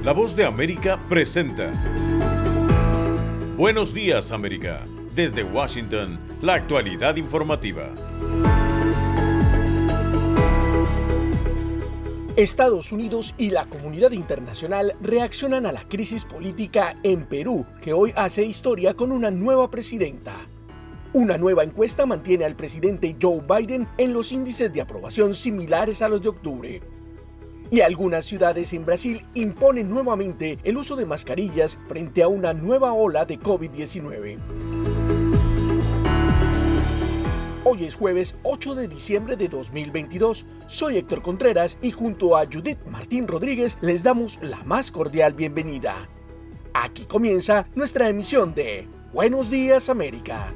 La Voz de América presenta Buenos Días, América. Desde Washington, la actualidad informativa. Estados Unidos y la comunidad internacional reaccionan a la crisis política en Perú, que hoy hace historia con una nueva presidenta. Una nueva encuesta mantiene al presidente Joe Biden en los índices de aprobación similares a los de octubre. Y algunas ciudades en Brasil imponen nuevamente el uso de mascarillas frente a una nueva ola de COVID-19. Hoy es jueves 8 de diciembre de 2022. Soy Héctor Contreras y junto a Judith Martín Rodríguez les damos la más cordial bienvenida. Aquí comienza nuestra emisión de Buenos Días, América.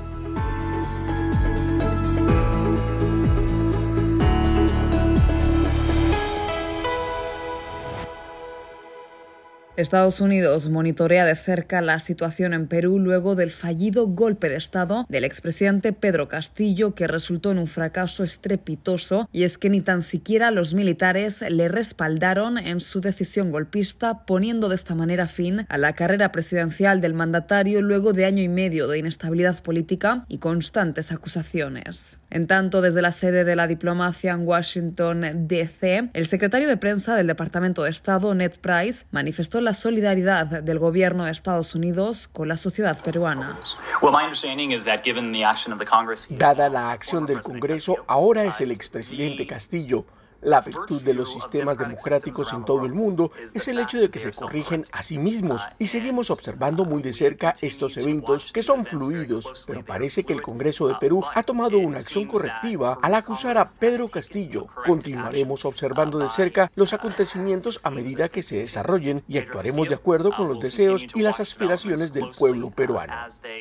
Estados Unidos monitorea de cerca la situación en Perú luego del fallido golpe de Estado del expresidente Pedro Castillo, que resultó en un fracaso estrepitoso, y es que ni tan siquiera los militares le respaldaron en su decisión golpista, poniendo de esta manera fin a la carrera presidencial del mandatario luego de año y medio de inestabilidad política y constantes acusaciones. En tanto, desde la sede de la diplomacia en Washington, D.C., el secretario de prensa del Departamento de Estado, Ned Price, manifestó la solidaridad del gobierno de Estados Unidos con la sociedad peruana. Dada la acción del Congreso, ahora es el expresidente Castillo. La virtud de los sistemas democráticos en todo el mundo es el hecho de que se corrigen a sí mismos y seguimos observando muy de cerca estos eventos que son fluidos, pero parece que el Congreso de Perú ha tomado una acción correctiva al acusar a Pedro Castillo. Continuaremos observando de cerca los acontecimientos a medida que se desarrollen y actuaremos de acuerdo con los deseos y las aspiraciones del pueblo peruano.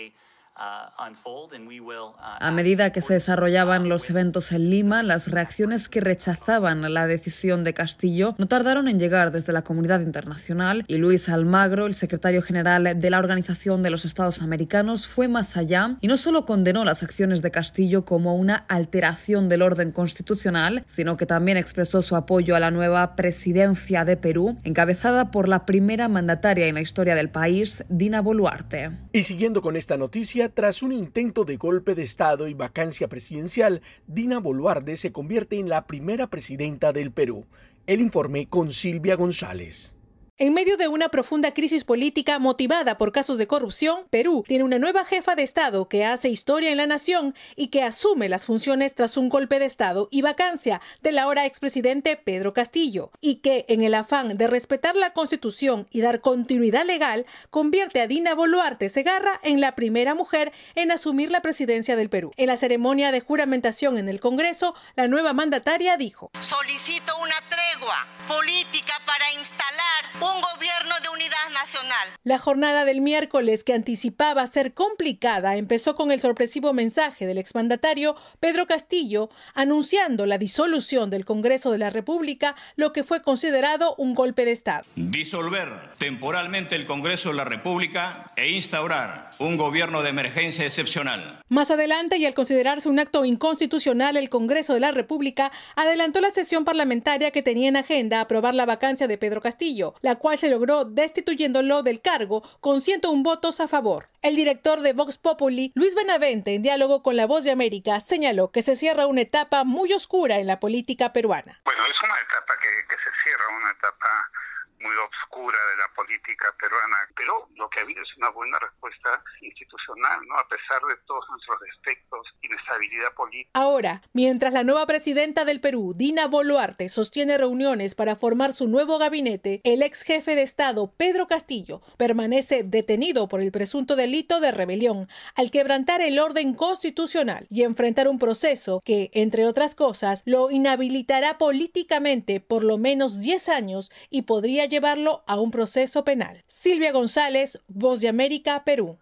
A medida que se desarrollaban los eventos en Lima, las reacciones que rechazaban la decisión de Castillo no tardaron en llegar desde la comunidad internacional, y Luis Almagro, el secretario general de la Organización de los Estados Americanos, fue más allá y no solo condenó las acciones de Castillo como una alteración del orden constitucional, sino que también expresó su apoyo a la nueva presidencia de Perú, encabezada por la primera mandataria en la historia del país, Dina Boluarte. Y siguiendo con esta noticia, tras un intento de golpe de Estado y vacancia presidencial, Dina Boluarte se convierte en la primera presidenta del Perú. El informe con Silvia González. En medio de una profunda crisis política motivada por casos de corrupción, Perú tiene una nueva jefa de Estado que hace historia en la nación y que asume las funciones tras un golpe de Estado y vacancia del ahora expresidente Pedro Castillo, y que, en el afán de respetar la Constitución y dar continuidad legal, convierte a Dina Boluarte Segarra en la primera mujer en asumir la presidencia del Perú. En la ceremonia de juramentación en el Congreso, la nueva mandataria dijo: "Solicito una tregua política para instalar un gobierno de unidad nacional". La jornada del miércoles, que anticipaba ser complicada, empezó con el sorpresivo mensaje del exmandatario Pedro Castillo anunciando la disolución del Congreso de la República, lo que fue considerado un golpe de Estado. Disolver temporalmente el Congreso de la República e instaurar un gobierno de emergencia excepcional. Más adelante, y al considerarse un acto inconstitucional, el Congreso de la República adelantó la sesión parlamentaria que tenía en agenda aprobar la vacancia de Pedro Castillo, la cual se logró destituyéndolo del cargo con 101 votos a favor. El director de Vox Populi, Luis Benavente, en diálogo con La Voz de América, señaló que se cierra una etapa muy oscura en la política peruana. Bueno, es una etapa que se cierra, una etapa muy oscura de la política peruana, pero lo que ha habido es una buena respuesta institucional, ¿no? A pesar de todos nuestros defectos, inestabilidad política. Ahora, mientras la nueva presidenta del Perú, Dina Boluarte, sostiene reuniones para formar su nuevo gabinete, el ex jefe de Estado, Pedro Castillo, permanece detenido por el presunto delito de rebelión al quebrantar el orden constitucional y enfrentar un proceso que, entre otras cosas, lo inhabilitará políticamente por lo menos 10 años y podría llevarlo a un proceso penal. Silvia González, Voz de América, Perú.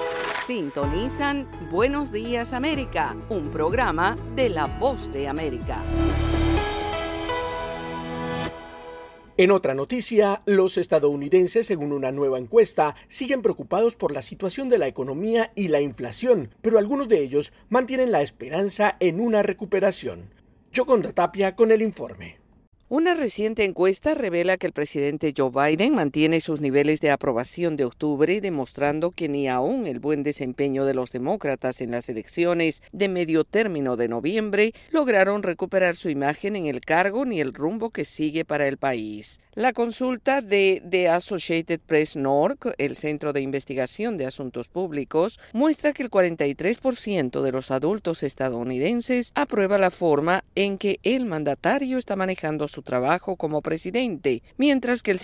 Sintonizan Buenos Días América, un programa de La Voz de América. En otra noticia, los estadounidenses, según una nueva encuesta, siguen preocupados por la situación de la economía y la inflación, pero algunos de ellos mantienen la esperanza en una recuperación. Yoconda Tapia con el informe. Una reciente encuesta revela que el presidente Joe Biden mantiene sus niveles de aprobación de octubre, demostrando que ni aún el buen desempeño de los demócratas en las elecciones de medio término de noviembre lograron recuperar su imagen en el cargo ni el rumbo que sigue para el país. La consulta de The Associated Press NORC, el Centro de Investigación de Asuntos Públicos, muestra que el 43% de los adultos estadounidenses aprueba la forma en que el mandatario está manejando su trabajo como presidente, mientras que el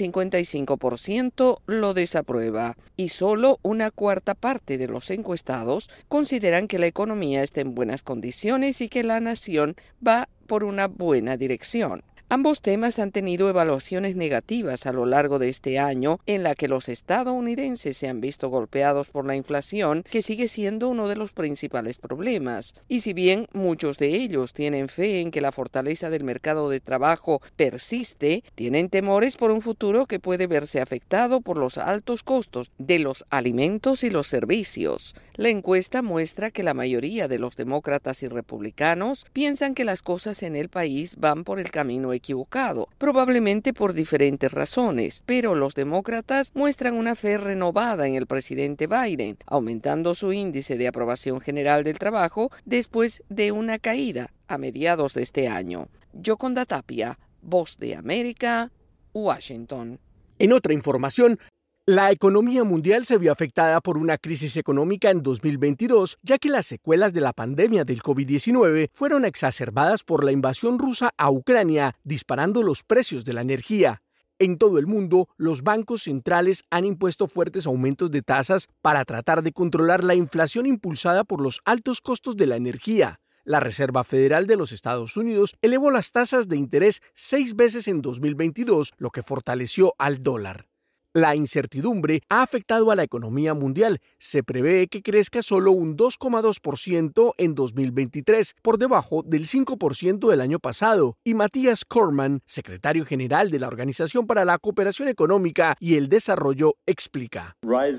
55% lo desaprueba. Y solo una cuarta parte de los encuestados consideran que la economía está en buenas condiciones y que la nación va por una buena dirección. Ambos temas han tenido evaluaciones negativas a lo largo de este año, en la que los estadounidenses se han visto golpeados por la inflación, que sigue siendo uno de los principales problemas. Y si bien muchos de ellos tienen fe en que la fortaleza del mercado de trabajo persiste, tienen temores por un futuro que puede verse afectado por los altos costos de los alimentos y los servicios. La encuesta muestra que la mayoría de los demócratas y republicanos piensan que las cosas en el país van por el camino equivocado, probablemente por diferentes razones, pero los demócratas muestran una fe renovada en el presidente Biden, aumentando su índice de aprobación general del trabajo después de una caída a mediados de este año. Yoconda Tapia, Voz de América, Washington. En otra información, la economía mundial se vio afectada por una crisis económica en 2022, ya que las secuelas de la pandemia del COVID-19 fueron exacerbadas por la invasión rusa a Ucrania, disparando los precios de la energía. En todo el mundo, los bancos centrales han impuesto fuertes aumentos de tasas para tratar de controlar la inflación impulsada por los altos costos de la energía. La Reserva Federal de los Estados Unidos elevó las tasas de interés 6 veces en 2022, lo que fortaleció al dólar. La incertidumbre ha afectado a la economía mundial. Se prevé que crezca solo un 2,2% en 2023, por debajo del 5% del año pasado. Y Matthias Cormann, secretario general de la Organización para la Cooperación Económica y el Desarrollo, explica: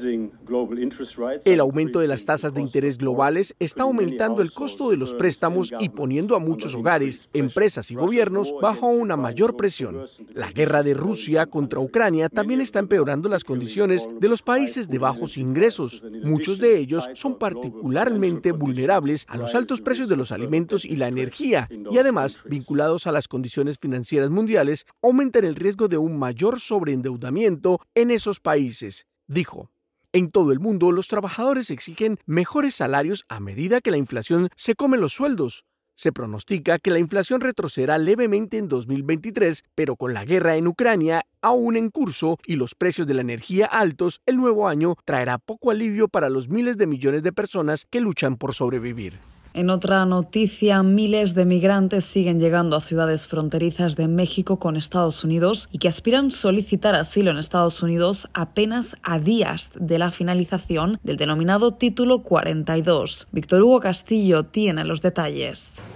el aumento de las tasas de interés globales está aumentando el costo de los préstamos y poniendo a muchos hogares, empresas y gobiernos bajo una mayor presión. La guerra de Rusia contra Ucrania también está empeorando las condiciones de los países de bajos ingresos. Muchos de ellos son particularmente vulnerables a los altos precios de los alimentos y la energía, y además, vinculados a las condiciones financieras mundiales, aumentan el riesgo de un mayor sobreendeudamiento en esos países, dijo. En todo el mundo, los trabajadores exigen mejores salarios a medida que la inflación se come los sueldos. Se pronostica que la inflación retrocederá levemente en 2023, pero con la guerra en Ucrania aún en curso y los precios de la energía altos, el nuevo año traerá poco alivio para los miles de millones de personas que luchan por sobrevivir. En otra noticia, miles de migrantes siguen llegando a ciudades fronterizas de México con Estados Unidos y que aspiran solicitar asilo en Estados Unidos apenas a días de la finalización del denominado Título 42. Víctor Hugo Castillo tiene los detalles.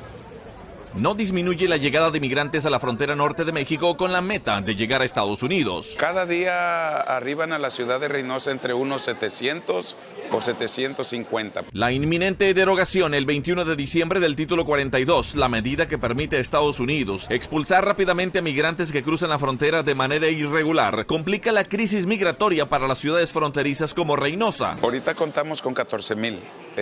No disminuye la llegada de migrantes a la frontera norte de México con la meta de llegar a Estados Unidos. Cada día arriban a la ciudad de Reynosa entre unos 700 o 750. La inminente derogación el 21 de diciembre del Título 42, la medida que permite a Estados Unidos expulsar rápidamente a migrantes que cruzan la frontera de manera irregular, complica la crisis migratoria para las ciudades fronterizas como Reynosa. Ahorita contamos con 14,000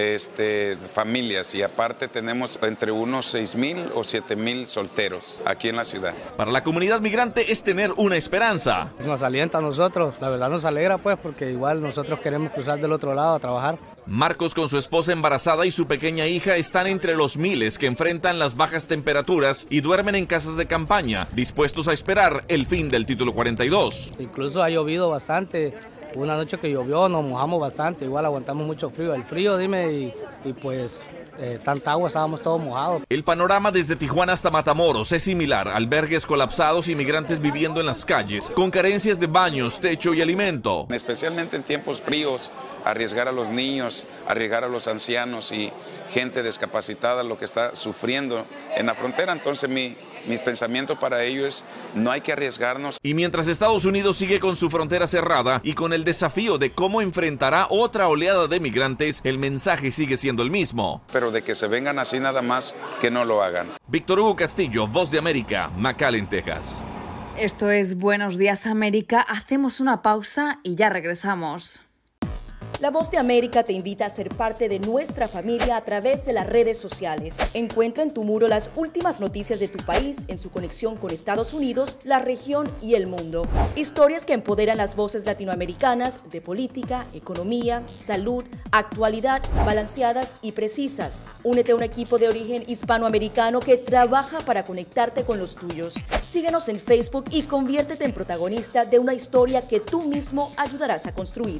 familias y aparte tenemos entre unos 6,000 o 7,000 solteros aquí en la ciudad. Para la comunidad migrante es tener una esperanza. Nos alienta a nosotros, la verdad nos alegra pues porque igual nosotros queremos cruzar del otro lado a trabajar. Marcos con su esposa embarazada y su pequeña hija están entre los miles que enfrentan las bajas temperaturas y duermen en casas de campaña, dispuestos a esperar el fin del Título 42. Incluso ha llovido bastante. Una noche que llovió, nos mojamos bastante, igual aguantamos mucho frío. El frío, y pues tanta agua, estábamos todos mojados. El panorama desde Tijuana hasta Matamoros es similar: albergues colapsados y migrantes viviendo en las calles, con carencias de baños, techo y alimento. Especialmente en tiempos fríos, arriesgar a los niños, arriesgar a los ancianos y gente discapacitada, lo que está sufriendo en la frontera. Entonces Mi pensamiento para ello es, no hay que arriesgarnos. Y mientras Estados Unidos sigue con su frontera cerrada y con el desafío de cómo enfrentará otra oleada de migrantes, el mensaje sigue siendo el mismo. Pero de que se vengan así nada más, que no lo hagan. Víctor Hugo Castillo, Voz de América, McAllen, Texas. Esto es Buenos Días América. Hacemos una pausa y ya regresamos. La Voz de América te invita a ser parte de nuestra familia a través de las redes sociales. Encuentra en tu muro las últimas noticias de tu país en su conexión con Estados Unidos, la región y el mundo. Historias que empoderan las voces latinoamericanas de política, economía, salud, actualidad, balanceadas y precisas. Únete a un equipo de origen hispanoamericano que trabaja para conectarte con los tuyos. Síguenos en Facebook y conviértete en protagonista de una historia que tú mismo ayudarás a construir.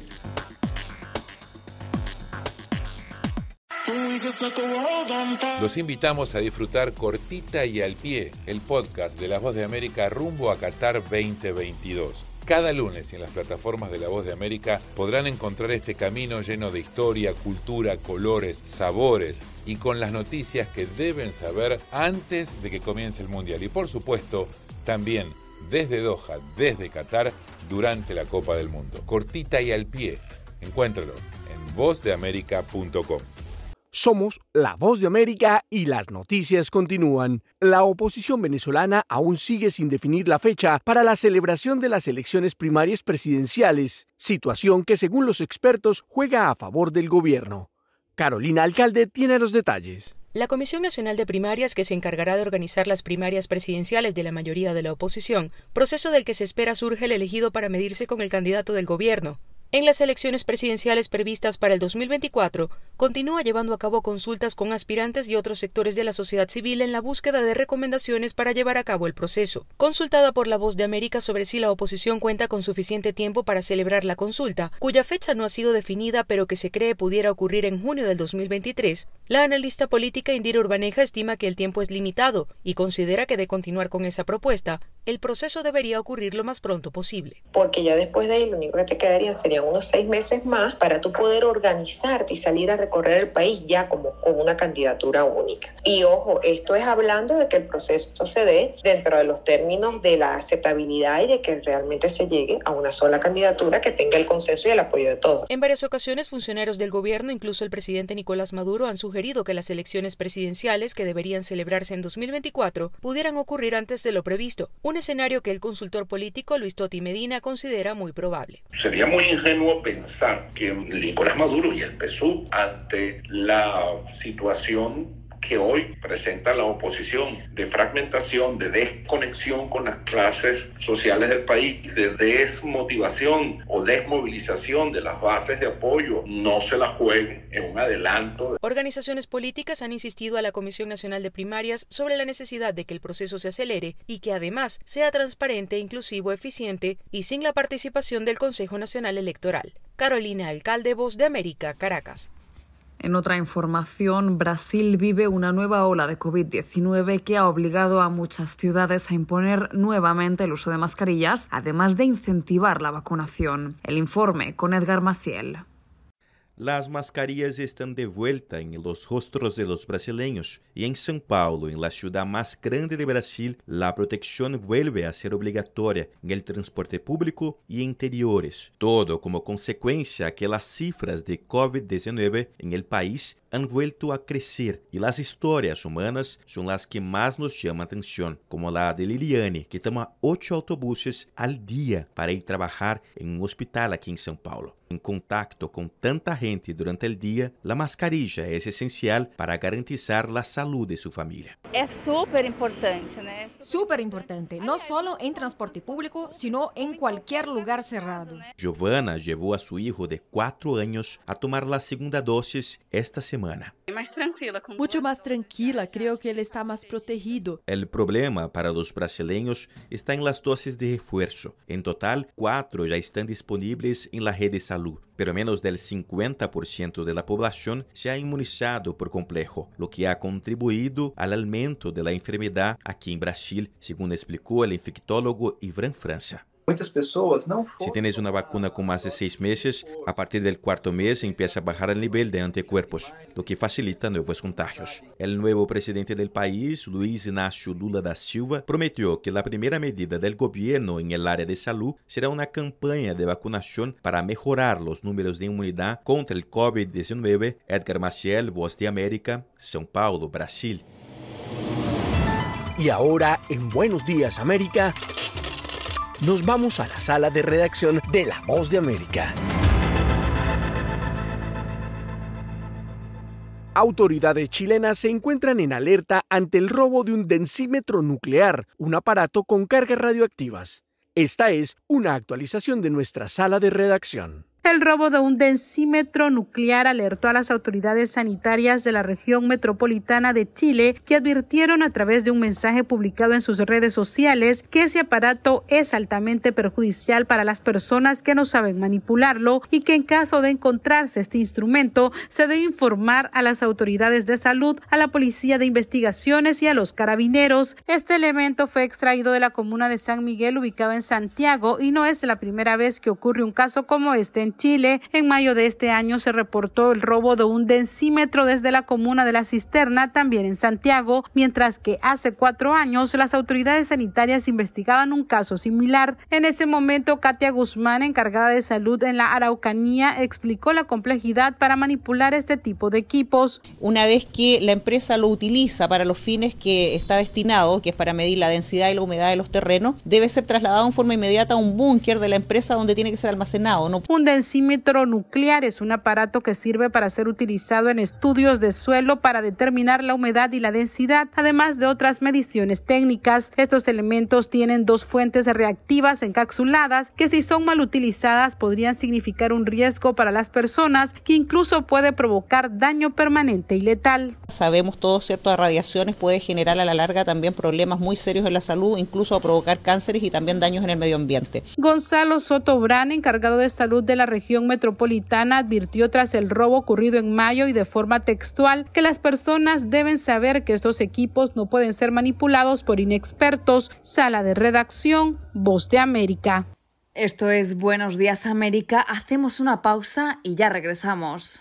Los invitamos a disfrutar Cortita y al Pie, el podcast de La Voz de América rumbo a Qatar 2022. Cada lunes en las plataformas de La Voz de América podrán encontrar este camino lleno de historia, cultura, colores, sabores y con las noticias que deben saber antes de que comience el Mundial. Y por supuesto, también desde Doha, desde Qatar, durante la Copa del Mundo. Cortita y al Pie. Encuéntralo en vozdeamerica.com. Somos La Voz de América y las noticias continúan. La oposición venezolana aún sigue sin definir la fecha para la celebración de las elecciones primarias presidenciales, situación que según los expertos juega a favor del gobierno. Carolina Alcalde tiene los detalles. La Comisión Nacional de Primarias, que se encargará de organizar las primarias presidenciales de la mayoría de la oposición, proceso del que se espera surge el elegido para medirse con el candidato del gobierno. En las elecciones presidenciales previstas para el 2024, continúa llevando a cabo consultas con aspirantes y otros sectores de la sociedad civil en la búsqueda de recomendaciones para llevar a cabo el proceso. Consultada por La Voz de América sobre si la oposición cuenta con suficiente tiempo para celebrar la consulta, cuya fecha no ha sido definida pero que se cree pudiera ocurrir en junio del 2023, la analista política Indira Urbaneja estima que el tiempo es limitado y considera que de continuar con esa propuesta, el proceso debería ocurrir lo más pronto posible. Porque ya después de ahí lo único que te quedaría serían unos 6 meses más para tú poder organizarte y salir a recorrer el país ya como con una candidatura única. Y ojo, esto es hablando de que el proceso se dé dentro de los términos de la aceptabilidad y de que realmente se llegue a una sola candidatura que tenga el consenso y el apoyo de todos. En varias ocasiones, funcionarios del gobierno, incluso el presidente Nicolás Maduro, han sugerido que las elecciones presidenciales que deberían celebrarse en 2024 pudieran ocurrir antes de lo previsto, un escenario que el consultor político Luis Toti Medina considera muy probable. Sería muy ingenuo pensar que Nicolás Maduro y el PSUV, ante la situación que hoy presenta la oposición de fragmentación, de desconexión con las clases sociales del país, de desmotivación o desmovilización de las bases de apoyo, no se la jueguen en un adelanto. Organizaciones políticas han insistido a la Comisión Nacional de Primarias sobre la necesidad de que el proceso se acelere y que además sea transparente, inclusivo, eficiente y sin la participación del Consejo Nacional Electoral. Carolina Alcalde, Voz de América, Caracas. En otra información, Brasil vive una nueva ola de COVID-19 que ha obligado a muchas ciudades a imponer nuevamente el uso de mascarillas, además de incentivar la vacunación. El informe con Edgar Maciel. Las mascarillas están de vuelta en los rostros de los brasileños y en São Paulo, en la ciudad más grande de Brasil, la protección vuelve a ser obligatoria en el transporte público y interiores. Todo como consecuencia que las cifras de COVID-19 en el país han vuelto a crecer y las historias humanas son las que más nos llaman atención, como la de Liliane, que toma 8 autobuses al día para ir a trabajar en un hospital aquí en São Paulo. En contacto con tanta gente durante el día, la mascarilla es esencial para garantizar la salud de su familia. Es súper importante, ¿no? Súper importante, no solo en transporte público, sino en cualquier lugar cerrado. Giovanna llevó a su hijo de 4 años a tomar la segunda dosis esta semana. Mucho más tranquila, creo que él está más protegido. El problema para los brasileños está en las dosis de refuerzo. En total, 4 ya están disponibles en la red de salud, pero menos del 50% de la población se ha inmunizado por completo, lo que ha contribuido al aumento de la enfermedad aquí en Brasil, según explicó el infectólogo Iván França. Si tienes una vacuna con más de 6 meses, a partir del 4º mes empieza a bajar el nivel de anticuerpos, lo que facilita nuevos contagios. El nuevo presidente del país, Luiz Inácio Lula da Silva, prometió que la primera medida del gobierno en el área de salud será una campaña de vacunación para mejorar los números de inmunidad contra el COVID-19. Edgar Maciel, Voz de América, São Paulo, Brasil. Y ahora, en Buenos Días América, nos vamos a la sala de redacción de La Voz de América. Autoridades chilenas se encuentran en alerta ante el robo de un densímetro nuclear, un aparato con cargas radioactivas. Esta es una actualización de nuestra sala de redacción. El robo de un densímetro nuclear alertó a las autoridades sanitarias de la región metropolitana de Chile, que advirtieron a través de un mensaje publicado en sus redes sociales que ese aparato es altamente perjudicial para las personas que no saben manipularlo y que en caso de encontrarse este instrumento se debe informar a las autoridades de salud, a la Policía de Investigaciones y a los carabineros. Este elemento fue extraído de la comuna de San Miguel, ubicada en Santiago, y no es la primera vez que ocurre un caso como este en Chile. En mayo de este año se reportó el robo de un densímetro desde la comuna de La Cisterna, también en Santiago, mientras que hace 4 años las autoridades sanitarias investigaban un caso similar. En ese momento, Katia Guzmán, encargada de salud en la Araucanía, explicó la complejidad para manipular este tipo de equipos. Una vez que la empresa lo utiliza para los fines que está destinado, que es para medir la densidad y la humedad de los terrenos, debe ser trasladado en forma inmediata a un búnker de la empresa donde tiene que ser almacenado. Un densímetro nuclear es un aparato que sirve para ser utilizado en estudios de suelo para determinar la humedad y la densidad, además de otras mediciones técnicas. Estos elementos tienen 2 fuentes reactivas encapsuladas que, si son mal utilizadas, podrían significar un riesgo para las personas, que incluso puede provocar daño permanente y letal. Sabemos todos, ¿cierto?, de radiaciones puede generar a la larga también problemas muy serios en la salud, incluso a provocar cánceres y también daños en el medio ambiente. Gonzalo Soto Brán, encargado de salud de la región metropolitana, advirtió tras el robo ocurrido en mayo y de forma textual que las personas deben saber que estos equipos no pueden ser manipulados por inexpertos. Sala de redacción, Voz de América. Esto es Buenos Días América. Hacemos una pausa y ya regresamos.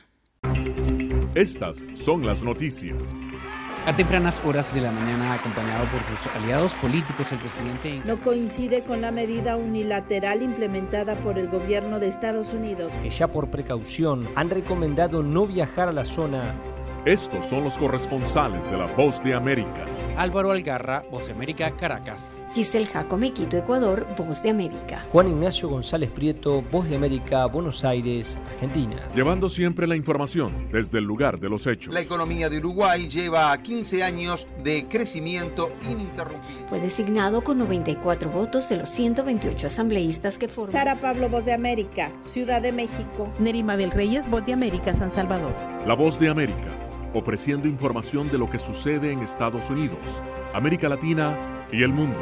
Estas son las noticias. A tempranas horas de la mañana, acompañado por sus aliados políticos, el presidente no coincide con la medida unilateral implementada por el gobierno de Estados Unidos, que ya por precaución han recomendado no viajar a la zona. Estos son los corresponsales de La Voz de América. Álvaro Algarra, Voz de América, Caracas. Giselle Jacome, Quito, Ecuador, Voz de América. Juan Ignacio González Prieto, Voz de América, Buenos Aires, Argentina. Llevando siempre la información desde el lugar de los hechos. La economía de Uruguay lleva 15 años de crecimiento ininterrumpido. Fue designado con 94 votos de los 128 asambleístas que forman. Sara Pablo, Voz de América, Ciudad de México. Nerima del Reyes, Voz de América, San Salvador. La Voz de América, ofreciendo información de lo que sucede en Estados Unidos, América Latina y el mundo.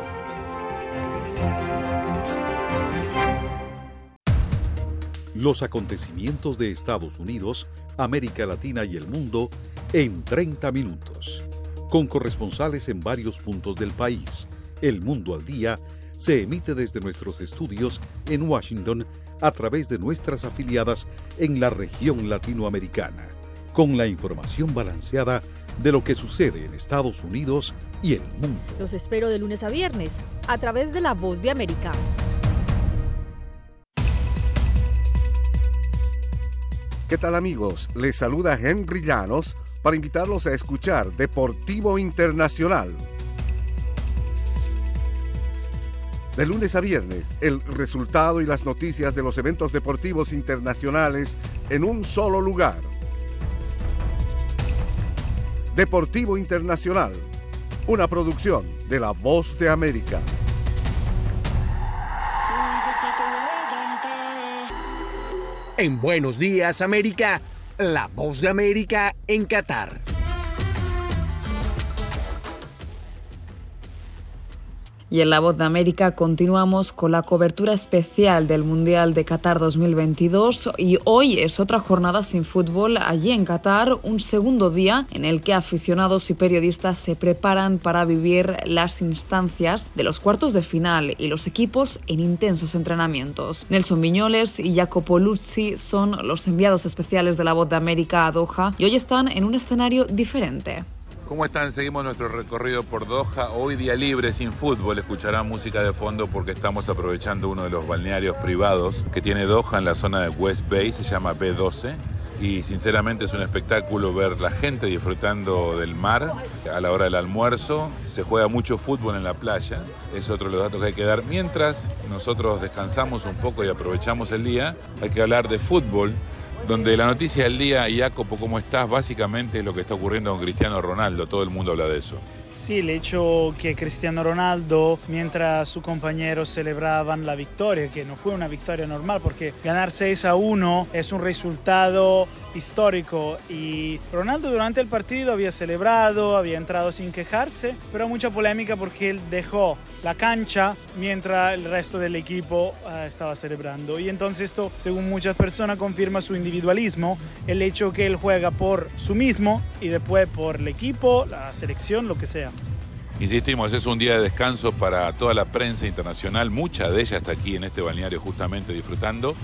Los acontecimientos de Estados Unidos, América Latina y el mundo en 30 minutos. Con corresponsales en varios puntos del país. El Mundo al Día se emite desde nuestros estudios en Washington a través de nuestras afiliadas en la región latinoamericana, con la información balanceada de lo que sucede en Estados Unidos y el mundo. Los espero de lunes a viernes, a través de La Voz de América. ¿Qué tal, amigos? Les saluda Henry Llanos para invitarlos a escuchar Deportivo Internacional. De lunes a viernes, el resultado y las noticias de los eventos deportivos internacionales en un solo lugar. Deportivo Internacional, una producción de La Voz de América. En Buenos Días América, La Voz de América en Qatar. Y en La Voz de América continuamos con la cobertura especial del Mundial de Qatar 2022 y hoy es otra jornada sin fútbol allí en Qatar, un segundo día en el que aficionados y periodistas se preparan para vivir las instancias de los cuartos de final y los equipos en intensos entrenamientos. Nelson Viñoles y Jacopo Luzzi son los enviados especiales de La Voz de América a Doha y hoy están en un escenario diferente. ¿Cómo están? Seguimos nuestro recorrido por Doha. Hoy día libre, sin fútbol. Escucharán música de fondo porque estamos aprovechando uno de los balnearios privados que tiene Doha en la zona de West Bay, se llama B12. Y sinceramente es un espectáculo ver la gente disfrutando del mar a la hora del almuerzo. Se juega mucho fútbol en la playa, es otro de los datos que hay que dar. Mientras nosotros descansamos un poco y aprovechamos el día, hay que hablar de fútbol, donde la noticia del día, Jacopo, ¿cómo estás? Básicamente es lo que está ocurriendo con Cristiano Ronaldo, todo el mundo habla de eso. Sí, el hecho que Cristiano Ronaldo, mientras sus compañeros celebraban la victoria, que no fue una victoria normal, porque ganar 6-1 es un resultado histórico y Ronaldo durante el partido había celebrado, había entrado sin quejarse, pero mucha polémica porque él dejó la cancha mientras el resto del equipo estaba celebrando. Y entonces esto, según muchas personas, confirma su individualismo, el hecho que él juega por su mismo y después por el equipo, la selección, lo que sea. Insistimos, es un día de descanso para toda la prensa internacional, mucha de ella está aquí en este balneario justamente disfrutando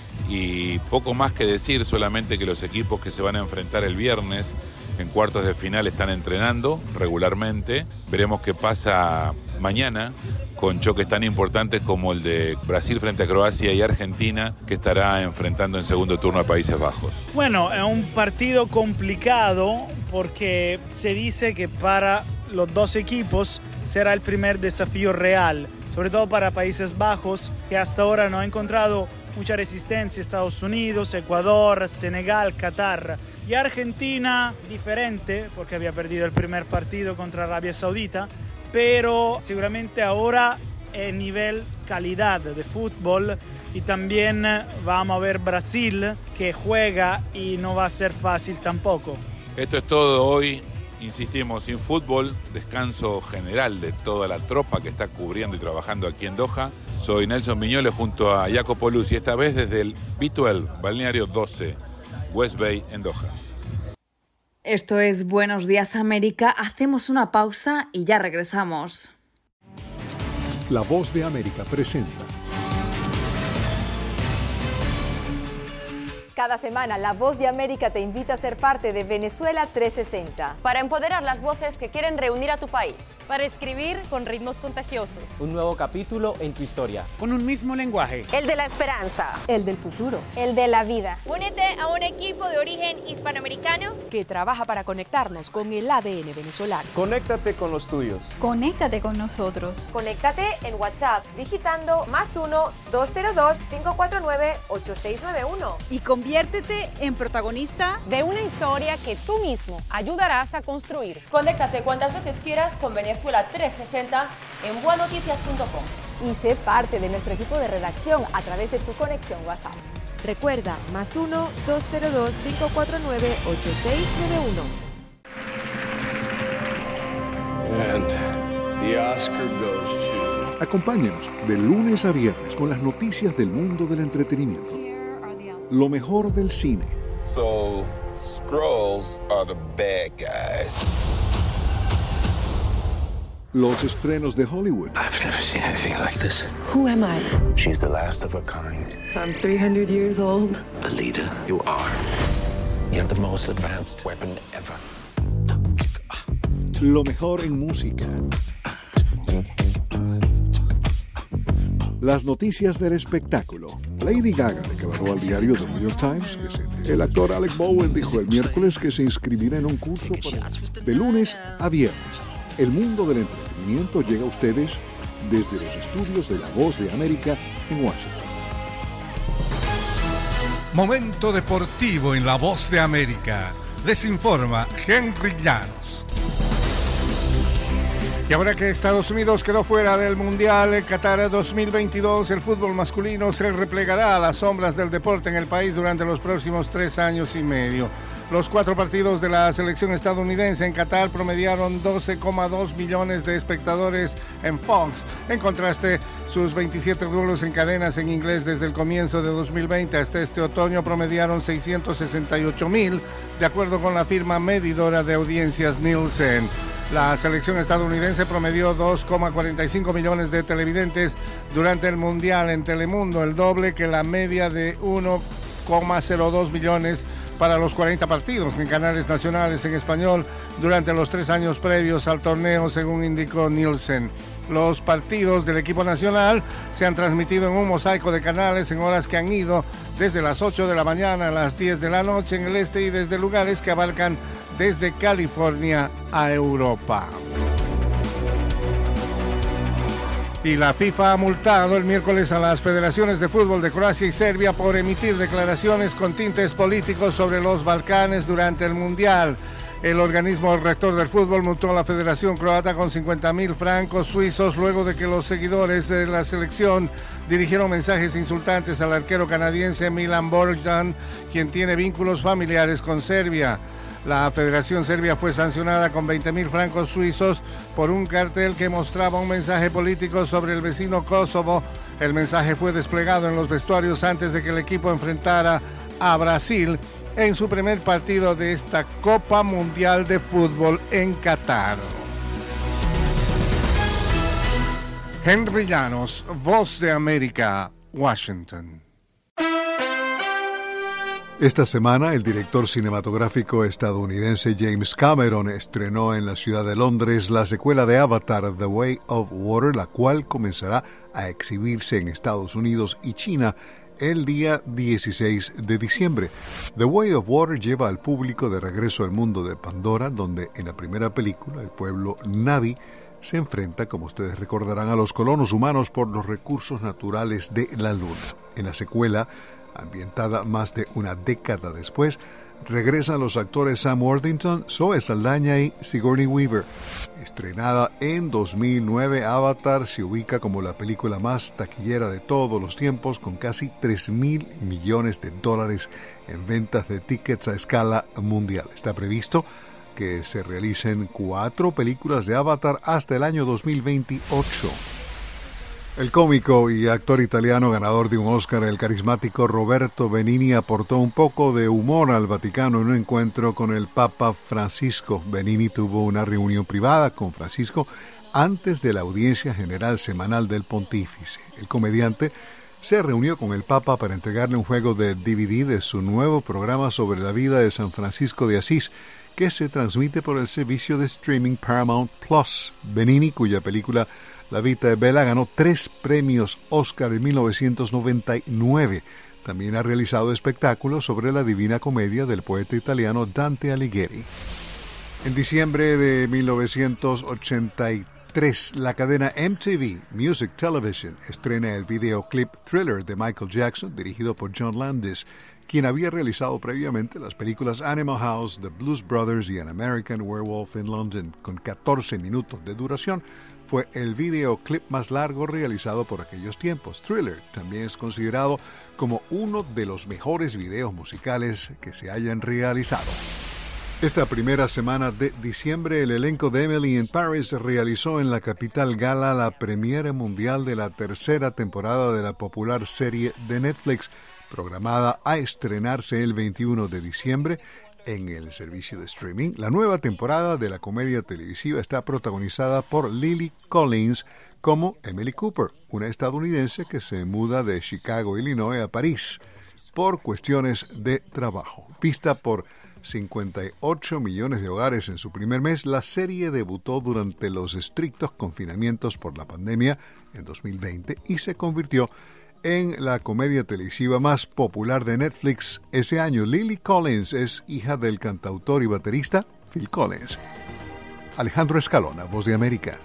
y poco más que decir, solamente que los equipos que se van a enfrentar el viernes en cuartos de final están entrenando regularmente. Veremos qué pasa mañana con choques tan importantes como el de Brasil frente a Croacia y Argentina, que estará enfrentando en segundo turno a Países Bajos. Bueno, es un partido complicado porque se dice que para los dos equipos será el primer desafío real, sobre todo para Países Bajos, que hasta ahora no ha encontrado mucha resistencia. Estados Unidos, Ecuador, Senegal, Qatar y Argentina, diferente, porque había perdido el primer partido contra Arabia Saudita, pero seguramente ahora en nivel calidad de fútbol y también vamos a ver Brasil que juega y no va a ser fácil tampoco. Esto es todo hoy. Insistimos, sin fútbol, descanso general de toda la tropa que está cubriendo y trabajando aquí en Doha. Soy Nelson Viñoles junto a Jacopo Luzzi, esta vez desde el B12, Balneario 12, West Bay en Doha. Esto es Buenos Días América, hacemos una pausa y ya regresamos. La Voz de América presenta. Cada semana, La Voz de América te invita a ser parte de Venezuela 360. Para empoderar las voces que quieren reunir a tu país. Para escribir con ritmos contagiosos. Un nuevo capítulo en tu historia. Con un mismo lenguaje. El de la esperanza. El del futuro. El de la vida. Únete a un equipo de origen hispanoamericano que trabaja para conectarnos con el ADN venezolano. Conéctate con los tuyos. Conéctate con nosotros. Conéctate en WhatsApp digitando +1 202 549 8691. Y conviértete en protagonista de una historia que tú mismo ayudarás a construir. Conéctate cuantas veces quieras con Venezuela 360 en buenoticias.com. Y sé parte de nuestro equipo de redacción a través de tu conexión WhatsApp. Recuerda, +1 202 549 8691. And the Oscar goes to... Acompáñenos de lunes a viernes con las noticias del mundo del entretenimiento. Lo mejor del cine. So, Skrulls are the bad guys. Los estrenos de Hollywood. I've never seen anything like this. Who am I? She's the last of her kind. So I'm 300 years old. A leader, you are. You have the most advanced weapon ever. Lo mejor en música. Las noticias del espectáculo. Lady Gaga declaró al diario The New York Times que el actor Alec Bowen dijo el miércoles que se inscribirá en un curso de lunes a viernes. El mundo del entretenimiento llega a ustedes desde los estudios de La Voz de América en Washington. Momento deportivo en La Voz de América. Les informa Henry Llanos. Y ahora que Estados Unidos quedó fuera del Mundial Qatar 2022, el fútbol masculino se replegará a las sombras del deporte en el país durante los próximos 3 años y medio. Los 4 partidos de la selección estadounidense en Qatar promediaron 12,2 millones de espectadores en Fox. En contraste, sus 27 duelos en cadenas en inglés desde el comienzo de 2020 hasta este otoño promediaron 668,000, de acuerdo con la firma medidora de audiencias Nielsen. La selección estadounidense promedió 2,45 millones de televidentes durante el Mundial en Telemundo, el doble que la media de 1,02 millones para los 40 partidos en canales nacionales en español durante los 3 años previos al torneo, según indicó Nielsen. Los partidos del equipo nacional se han transmitido en un mosaico de canales en horas que han ido desde las 8 de la mañana a las 10 de la noche en el este y desde lugares que abarcan desde California a Europa. Y la FIFA ha multado el miércoles a las federaciones de fútbol de Croacia y Serbia por emitir declaraciones con tintes políticos sobre los Balcanes durante el Mundial. El organismo rector del fútbol multó a la Federación Croata con 50.000 francos suizos luego de que los seguidores de la selección dirigieron mensajes insultantes al arquero canadiense Milan Borjan, quien tiene vínculos familiares con Serbia. La Federación Serbia fue sancionada con 20.000 francos suizos por un cartel que mostraba un mensaje político sobre el vecino Kosovo. El mensaje fue desplegado en los vestuarios antes de que el equipo enfrentara a Brasil en su primer partido de esta Copa Mundial de Fútbol en Qatar. Henry Llanos, Voz de América, Washington. Esta semana, el director cinematográfico estadounidense James Cameron estrenó en la ciudad de Londres la secuela de Avatar, The Way of Water, la cual comenzará a exhibirse en Estados Unidos y China el día 16 de diciembre. The Way of Water lleva al público de regreso al mundo de Pandora, donde en la primera película el pueblo Na'vi se enfrenta, como ustedes recordarán, a los colonos humanos por los recursos naturales de la Luna. En la secuela, ambientada más de una década después, regresan los actores Sam Worthington, Zoe Saldaña y Sigourney Weaver. Estrenada en 2009, Avatar se ubica como la película más taquillera de todos los tiempos, con casi $3,000 millones en ventas de tickets a escala mundial. Está previsto que se realicen 4 películas de Avatar hasta el año 2028. El cómico y actor italiano ganador de un Oscar, el carismático Roberto Benigni, aportó un poco de humor al Vaticano en un encuentro con el Papa Francisco. Benigni tuvo una reunión privada con Francisco antes de la audiencia general semanal del pontífice. El comediante se reunió con el Papa para entregarle un juego de DVD de su nuevo programa sobre la vida de San Francisco de Asís, que se transmite por el servicio de streaming Paramount Plus. Benigni, cuya película La Vita è Bella ganó 3 premios Oscar en 1999. También ha realizado espectáculos sobre la Divina Comedia del poeta italiano Dante Alighieri. En diciembre de 1983, la cadena MTV Music Television estrena el videoclip Thriller de Michael Jackson, dirigido por John Landis, quien había realizado previamente las películas Animal House, The Blues Brothers y An American Werewolf in London. Con 14 minutos de duración, fue el videoclip más largo realizado por aquellos tiempos. Thriller también es considerado como uno de los mejores videos musicales que se hayan realizado. Esta primera semana de diciembre, el elenco de Emily in Paris realizó en la capital gala la premiere mundial de la 3ª temporada de la popular serie de Netflix, programada a estrenarse el 21 de diciembre en el servicio de streaming. La nueva temporada de la comedia televisiva está protagonizada por Lily Collins como Emily Cooper, una estadounidense que se muda de Chicago, Illinois, a París por cuestiones de trabajo. Vista por 58 millones de hogares en su primer mes, la serie debutó durante los estrictos confinamientos por la pandemia en 2020 y se convirtió en la comedia televisiva más popular de Netflix ese año. Lily Collins es hija del cantautor y baterista Phil Collins. Alejandro Escalona, Voz de América.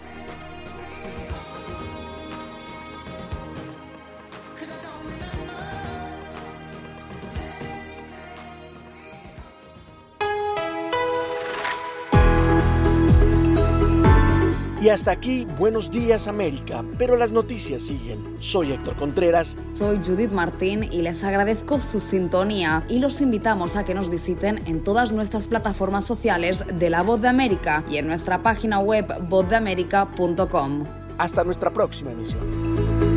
Y hasta aquí, Buenos Días América, pero las noticias siguen. Soy Héctor Contreras. Soy Judith Martín y les agradezco su sintonía y los invitamos a que nos visiten en todas nuestras plataformas sociales de La Voz de América y en nuestra página web vozdeamerica.com. Hasta nuestra próxima emisión.